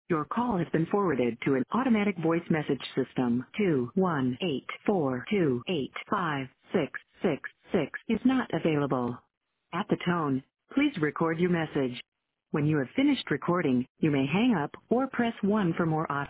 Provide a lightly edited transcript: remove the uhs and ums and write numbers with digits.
Your call has been forwarded to an automatic voice message system. 21842856666 is not available. At the tone, please record your message. When you have finished recording, you may hang up or press 1 for more options.